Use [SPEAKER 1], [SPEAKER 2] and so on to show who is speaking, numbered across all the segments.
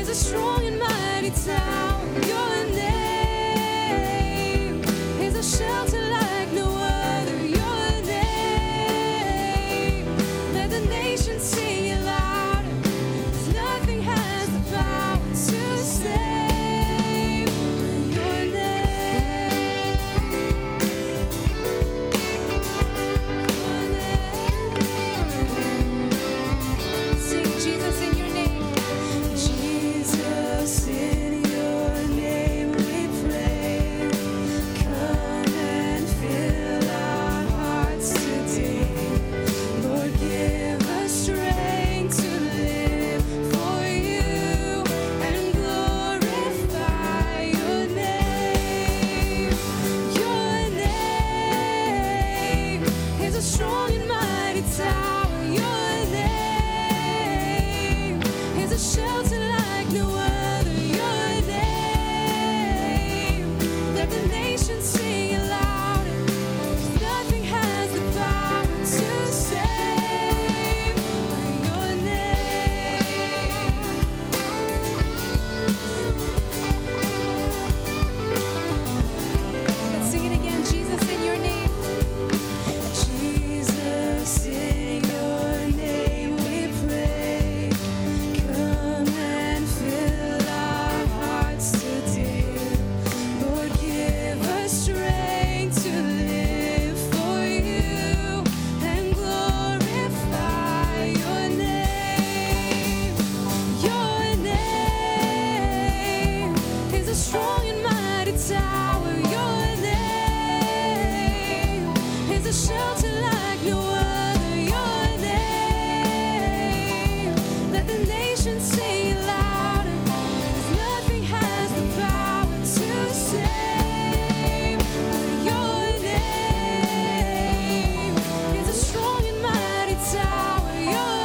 [SPEAKER 1] a strong and mighty tower. Your name is a shelter like no other. Your name, let the nations sing it louder. 'Cause nothing has the power to save. Your name, sing Jesus in your name. Jesus, in your name we pray. Come and fill our hearts today. Lord, give us strength to live for you and glorify your name. Your name is a strong and mighty tower. Your name is a shelter like no other. Your name, let the nations sing it louder. 'Cause nothing has the power to save. Your name. Let's sing it again. Jesus, in your name. Jesus, in your name we pray. Come and fill our hearts today. Lord, give us strength to live for you and glorify your name. Your name is a strong and mighty tower. Your name is a shelter like no other. Your name, let the nations sing it louder. 'Cause nothing has the power to save. Your name is a strong and mighty tower. Your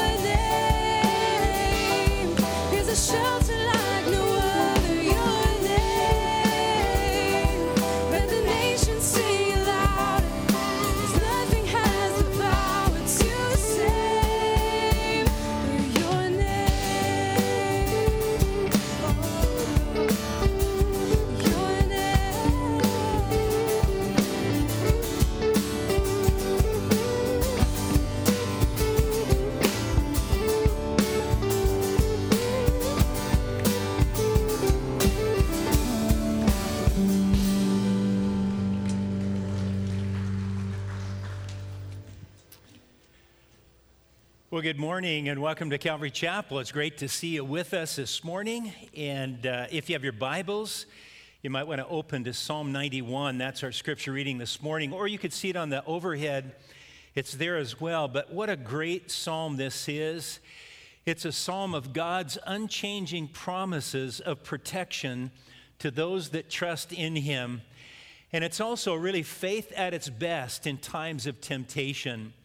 [SPEAKER 1] name is a shelter like no other. Your name, let the nations sing it louder. 'Cause nothing has the power to save. Your name, your
[SPEAKER 2] Well, good morning and welcome to Calvary Chapel. It's great to see you with us this morning. And if you have your Bibles, you might want to open to Psalm 91. That's our scripture reading this morning. Or you could see it on the overhead. It's there as well. But what a great psalm this is. It's a psalm of God's unchanging promises of protection to those that trust in Him. And it's also really faith at its best in times of temptation.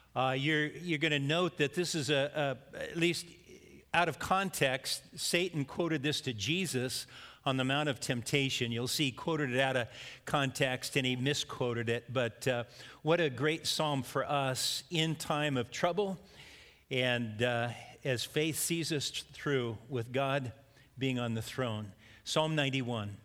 [SPEAKER 2] You're going to note that this is at least out of context. Satan quoted this to Jesus on the Mount of Temptation. You'll see he quoted it out of context and he misquoted it. But what a great psalm for us in time of trouble and as faith sees us through with God being on the throne. Psalm 91.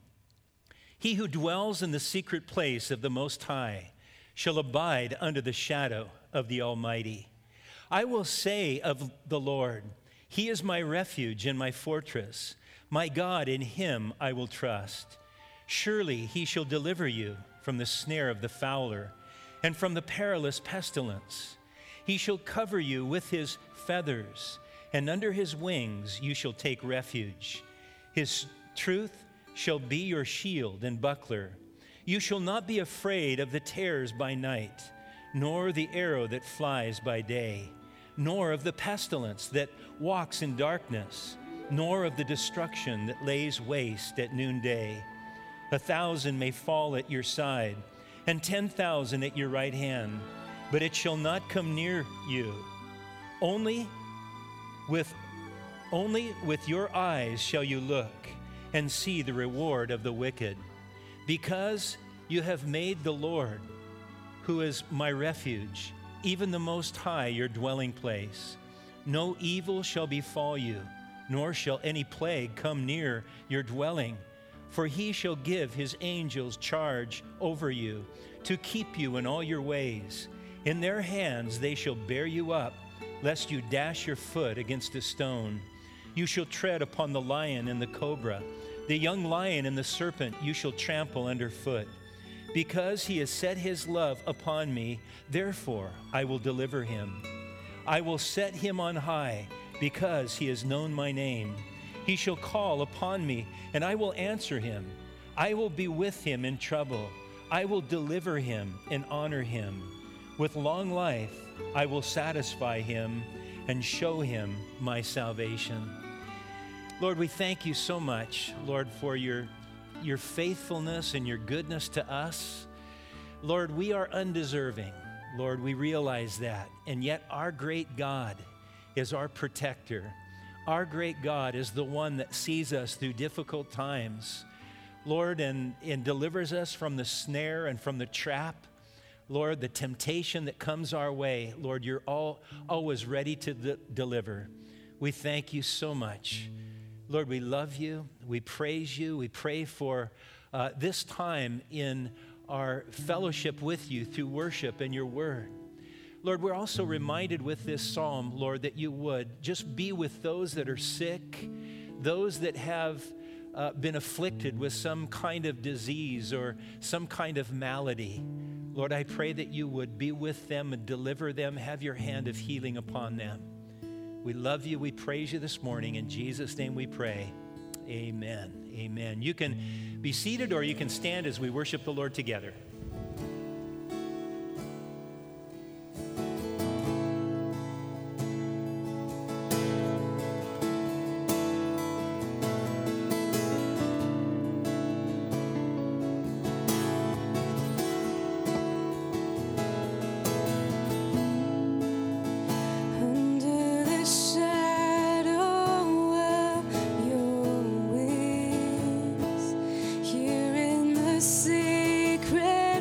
[SPEAKER 2] He who dwells in the secret place of the Most High shall abide under the shadow of the Almighty. I will say of the Lord, He is my refuge and my fortress. My God, in Him I will trust. Surely He shall deliver you from the snare of the fowler and from the perilous pestilence. He shall cover you with His feathers, and under His wings you shall take refuge. His truth shall be your shield and buckler. You shall not be afraid of the terrors by night, nor the arrow that flies by day, nor of the pestilence that walks in darkness, nor of the destruction that lays waste at noonday. 1,000 may fall at your side, and 10,000 at your right hand, but it shall not come near you. Only with your eyes shall you look and see the reward of the wicked, because you have made the Lord, who is my refuge, even the Most High, your dwelling place. No evil shall befall you, nor shall any plague come near your dwelling. For he shall give his angels charge over you, to keep you in all your ways. In their hands they shall bear you up, lest you dash your foot against a stone. You shall tread upon the lion and the cobra, the young lion and the serpent you shall trample underfoot. Because he has set his love upon me, therefore I will deliver him. I will set him on high, because he has known my name. He shall call upon me, and I will answer him. I will be with him in trouble. I will deliver him and honor him. With long life I will satisfy him and show him my salvation. Lord, we thank you so much, Lord, for your faithfulness and your goodness to us. Lord, we are undeserving. Lord, we realize that. And yet our great God is our protector. Our great God is the one that sees us through difficult times, Lord, and delivers us from the snare and from the trap. Lord, the temptation that comes our way, Lord, you're always ready to deliver. We thank you so much. Lord, we love you. We praise you. We pray for this time in our fellowship with you through worship and your word. Lord, we're also reminded with this psalm, Lord, that you would just be with those that are sick, those that have been afflicted with some kind of disease or some kind of malady. Lord, I pray that you would be with them and deliver them, have your hand of healing upon them. We love you. We praise you this morning. In Jesus' name we pray. Amen. Amen. You can be seated or you can stand as we worship the Lord together.
[SPEAKER 1] Under the shadow of your wings, here in the secret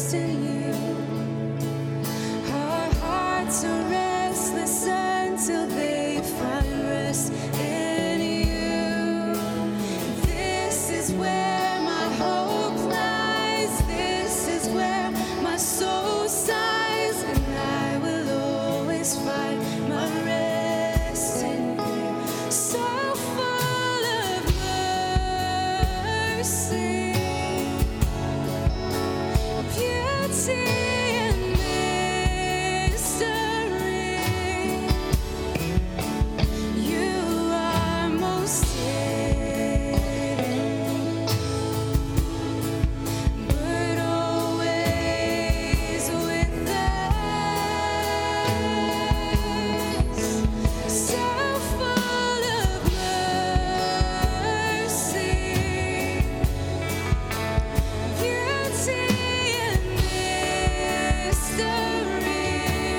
[SPEAKER 1] rest in you. Our hearts are restless until they find rest in you. This is where my hope lies. This is where my soul sighs, and I will always find my rest in you. So full of mercy, beauty and mystery. You are most hidden, but always with us. So full of mercy, beauty and mystery.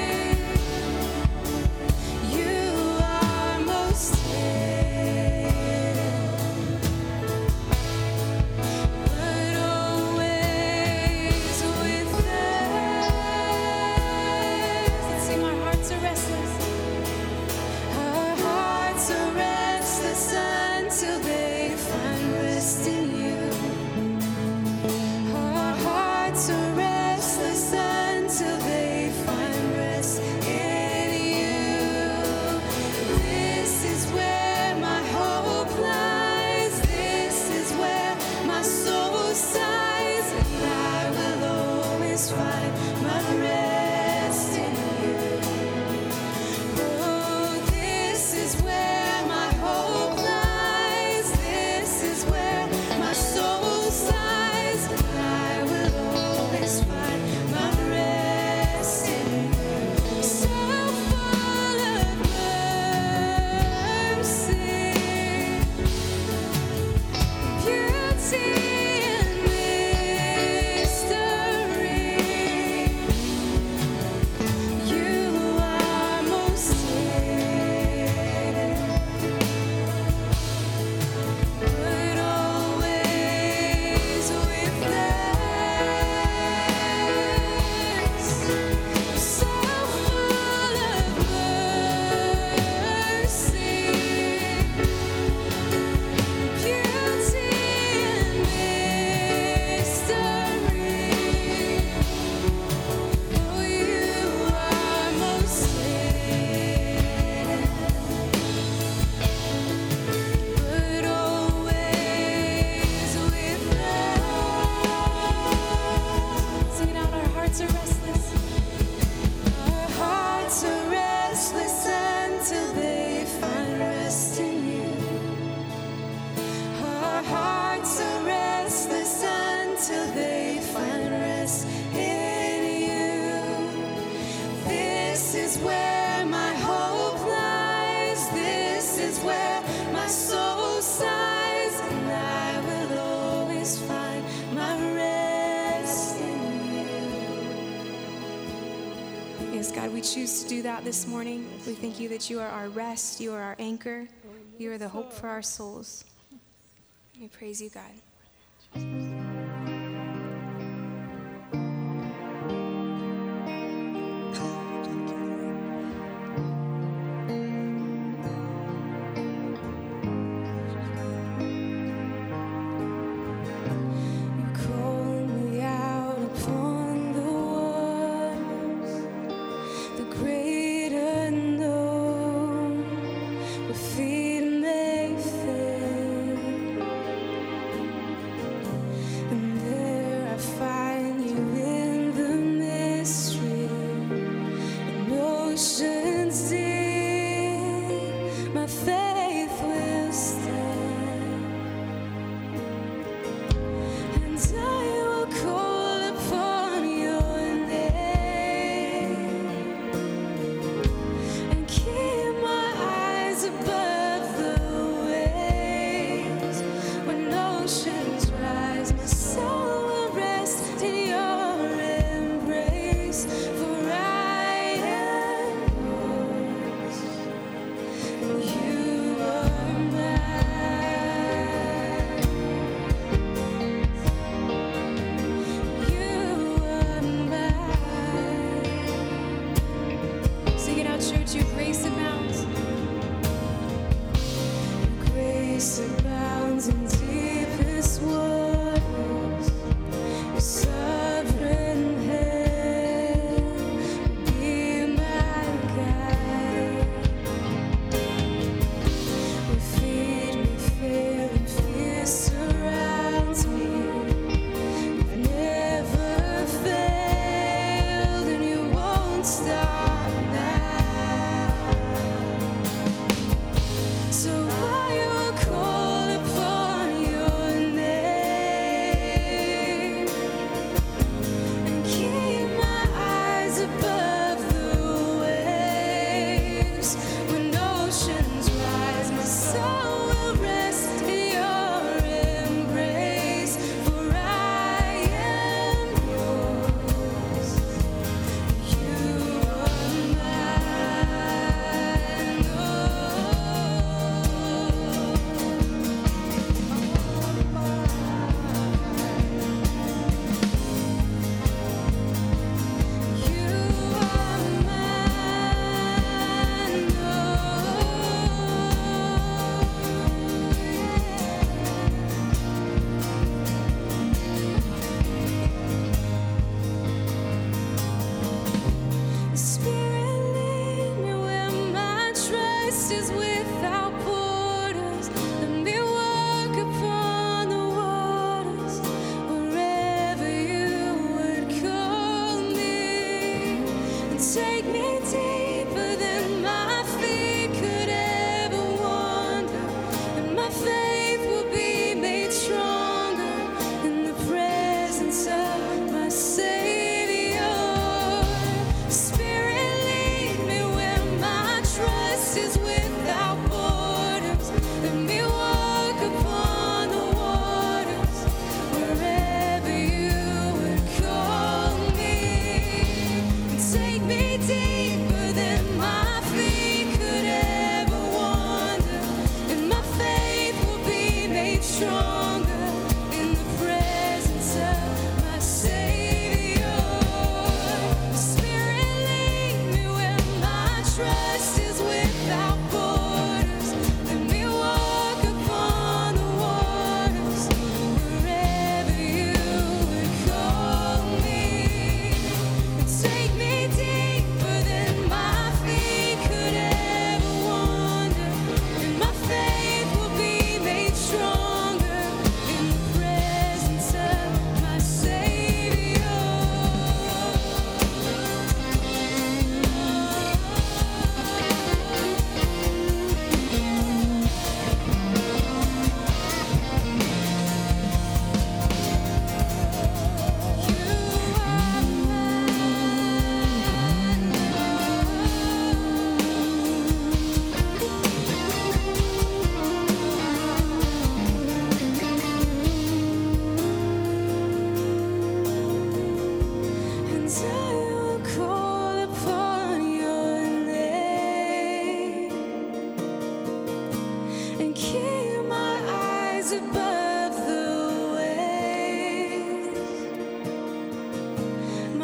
[SPEAKER 1] You are most hidden, but always with us. Let's sing, our hearts are restless. Our hearts are restless until they find rest in you. Our hearts are restless until they find rest in you. This is where my hope lies. This is where my soul sighs, and I will always find my rest in you. Oh, this is where my hope lies. This is where my soul sighs, and I will always find my rest in you. So full of mercy, beauty and mystery. You are most hidden, but always with us. So full of mercy, beauty and mystery. Oh, you are most hidden, but always with us. Sing it out, our hearts are restless. Our hearts are restless until they find rest in you. Our hearts are restless until they find rest in you. This is where my hope lies. This is where my soul sighs, and I will always find my rest in you. Yes, God, we choose to do that this morning. We thank you that you are our rest, you are our anchor, you are the hope for our souls. We praise you, God. You call me out upon the waters, the great unknown, where feet may fail.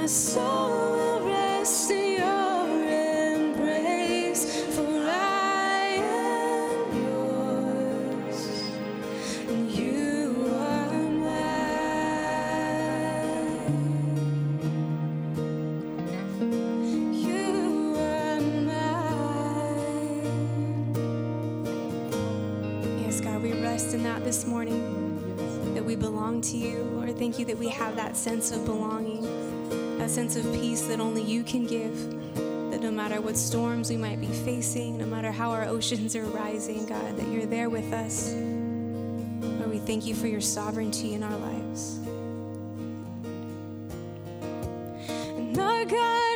[SPEAKER 1] soul will rest in your embrace, for I am yours, and you are mine. You are mine. Yes, God, we rest in that this morning, that we belong to you. Lord, thank you that we have that sense of belonging, that sense of peace that only you can give, that no matter what storms we might be facing, no matter how our oceans are rising, God, that you're there with us. Lord, we thank you for your sovereignty in our lives. And our God